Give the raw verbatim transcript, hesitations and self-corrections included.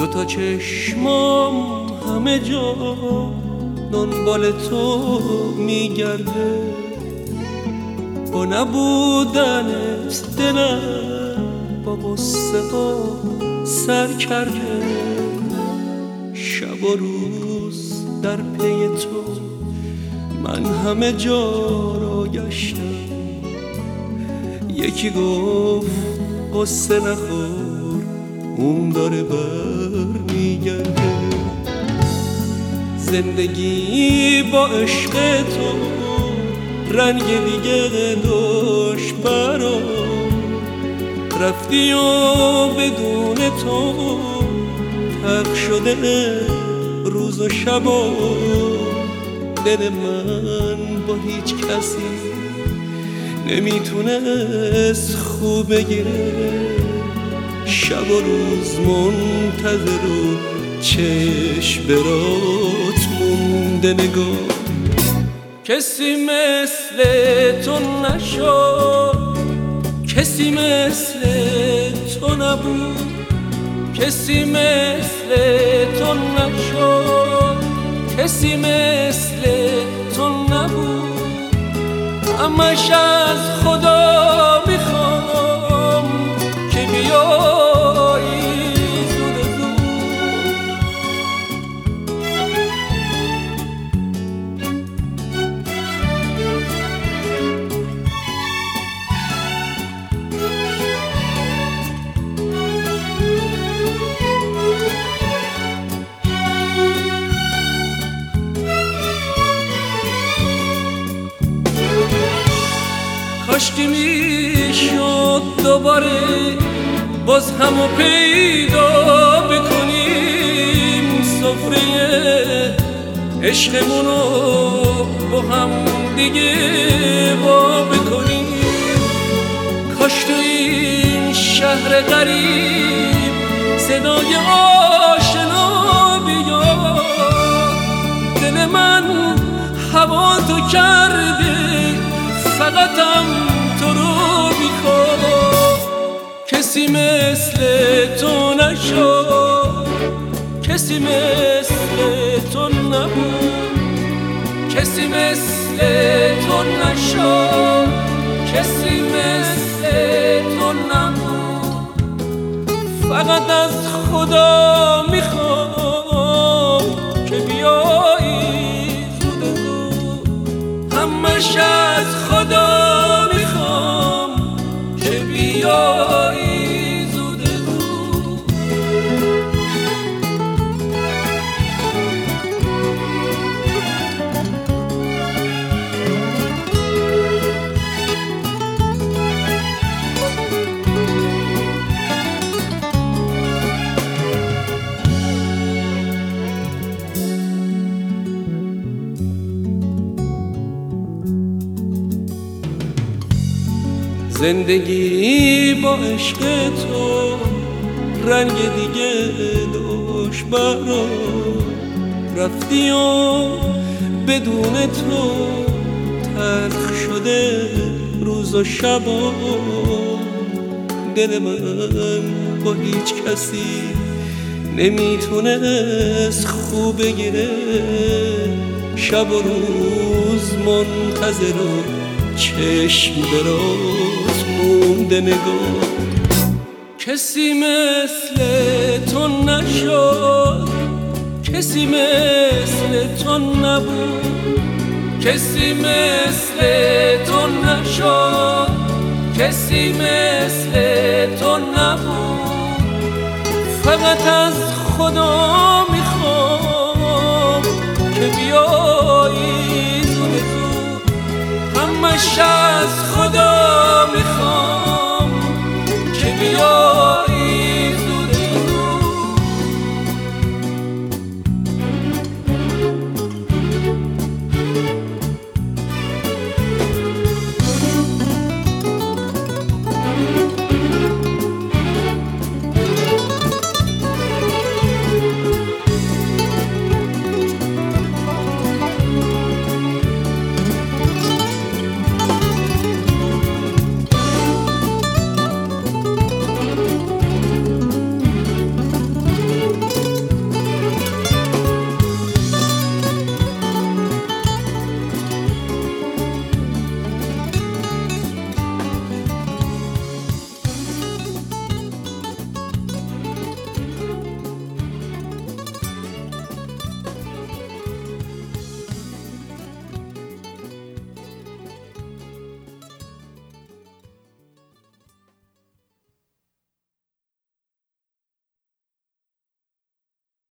تا چشمام همه جا دنبال تو میگرده، با نبودنت دلم با غصه ها سر کرده. شب و روز در پی تو من همه جا را گشتم. یکی گفت غصه نخور اون داره بر میگرده. زندگی با عشق تو رنگ دیگه داشت برام، رفتی و بدون تو تق شده روز و شبا. دل من با هیچ کسی نمیتونست خوب بگیره. شب و روز منتظر و چشم برات مونده نگاه. کسی مثل تو نشد، کسی مثل تو نبود، کسی مثل تو نشد، کسی مثل تو نبود. همش از خدا میخوام که بیایی زود زود. کاشکی میشد دوباره باز همو پیدا بکنیم، سفره عشقمونو با هم دیگه با بکنیم. کاش تو این شهر غریب صدای آشنا بیاد. دل من هوا تو کرده فقطم تو رو میخواد. کسی مثل تو نشد، کسی مثل تو نبود، کسی مثل تو نشد، کسی مثل تو نبود. فقط از خدا میخوام که بیایی زود زود. همش از خدا میخوام که بیایی زود زود. زندگی با عشق تو رنگ دیگه داشت برام، رفتی و بدون تو تلخ شده روز و شبا. دل من با هیچ کسی نمیتونست خوب بگیره. شب و روز منتظر و چشم برات مونده نگاه. کسی مثل تو نشد، کسی مثل تو نبود، کسی مثل تو نشد، کسی مثل تو نبود. فقط از خدا میخوام که بیایی زود زود. همش از خدا میخوام